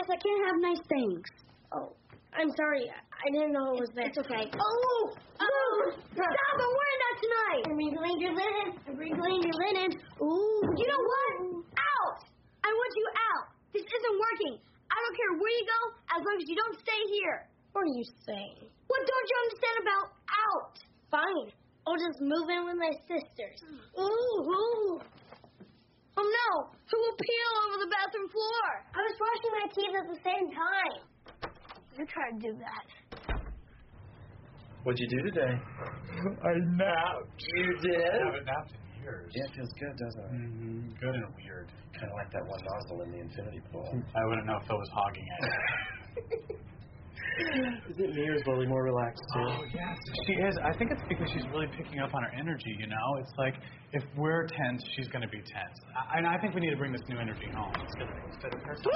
Yes, I can't have nice things. Oh, I'm sorry. I didn't know it was there. It's okay. Oh! Stop! I'm wearing that tonight! I'm wrinkling your linen. I'm wrinkling your linen. Ooh. You know what? Out! I want you out. This isn't working. I don't care where you go as long as you don't stay here. What are you saying? What don't you understand about out? Fine. I'll just move in with my sisters. Ooh. Oh no! Who will pee all over the bathroom floor? I was brushing my teeth at the same time. You try to do that. What'd you do today? I napped. You did? I haven't napped in years. Yeah, it feels good, doesn't it? Mm-hmm. Good and weird. Kind of like that one nozzle in the infinity pool. I wouldn't know if Phil was hogging it. Is it me or is Lily more relaxed too? Oh, yes, she is. I think it's because she's really picking up on her energy, you know? It's like, if we're tense, she's going to be tense. And I think we need to bring this new energy home instead of her.